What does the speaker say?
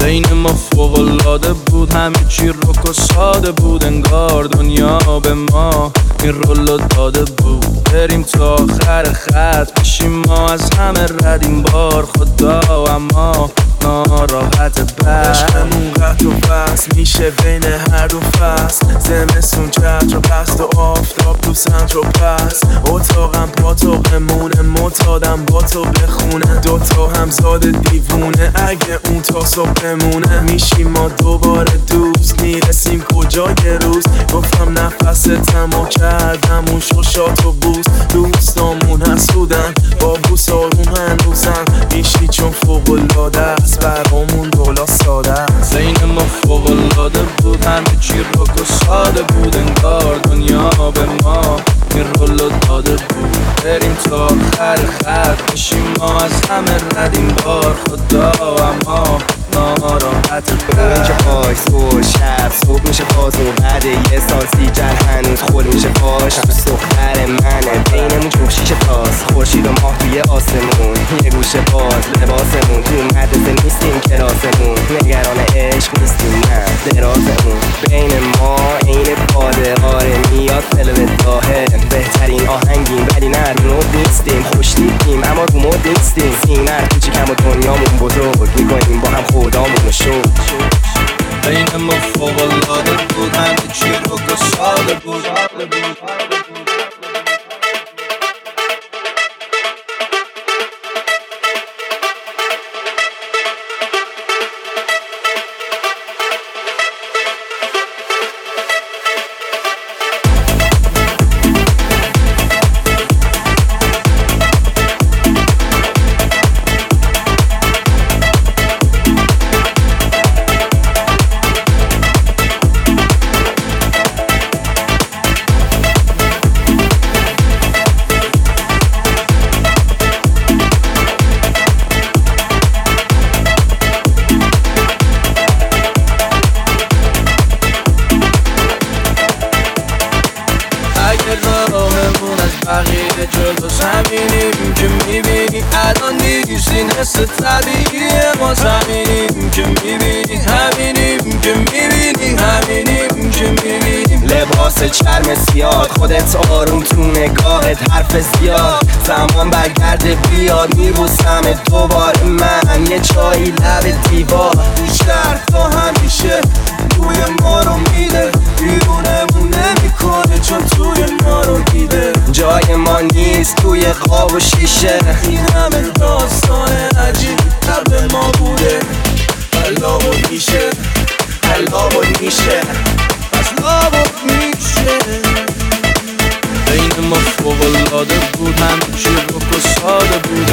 بین ما فوق‌العاده بود، همه چی رک و ساده بود، انگار دنیا به ما این رولو داده بود. بریم تا آخر خط بشیم ما از همه ردیم بار خدا، اما ناراحت عشقمون قطع و بس میشه بین هر دو فصل، زمستون چتر و پست و آفتاب تو سنتر و پس. اتاقم پاتاقمونه، معتادم با تو بخونه، دوتا همزاد دیوونه، اگه اون تا صبح بمونه. میشیم ما دوباره دوست، میرسیم کجا یه روز. گفتم نفس تمو کردم اون شوشات و بوس، دوستامون حسودن با بوس آروم هنوزم. میشی چون فوق‌العاده است برامون دولا ساده است. بین ما فوق‌العاده بود، همه چی رک و ساده بود، انگار دنیا به ما این رولو داده بود. بریم تا آخر خط بشیم ما از همه ردیم بار خدا، اما ناراحت اینجا پاک صبح شب صبح میشه بازمون، بعد یه سال سیجل هنوز خول میشه پاش. دوست دختر منه بینمون جفت شیشه تاست، خورشید و ماه توی آسمون، یه گوشه باز لباسمون، تو مدرسه نیستیم کلاسمون، نگران عشق نیستیم نه درازمون. بین ما این باده آره میاد فلوت داهه، بهترین آهنگیم ولی نه رو نوت نیستیم، خوش نیستیم اما رو مود نیستیم. سینر کوچیکم و دنیامون بزرگ میکنیم با هم خدامون شو. بین ما فوق‌العاده بود، همه چی رک و ساده بود. راهمون از بقیه جلوس همینیم که میبینی، الان نیستین حس طبیعیه ما زمینیم که میبینی، همینیم که میبینی، همینیم که میبینیم. لباس چرم سیاه خودت آروم تو نگاهت حرف زیاد، زمان برگرده بیاد میبوسم دوباره من، یه چایی لب دیوار بیشتر تا همیشه توی ما رو میده، بیرونمون نمیکنه چون توی ما رو دیده. جای ما نیست توی قاب و شیشه، این همه داستان عجیب قبل ما بوده، حلا و میشه حلا و میشه حلا و میشه. بین ما فوق‌العاده بود، همه چی رک و ساده بود،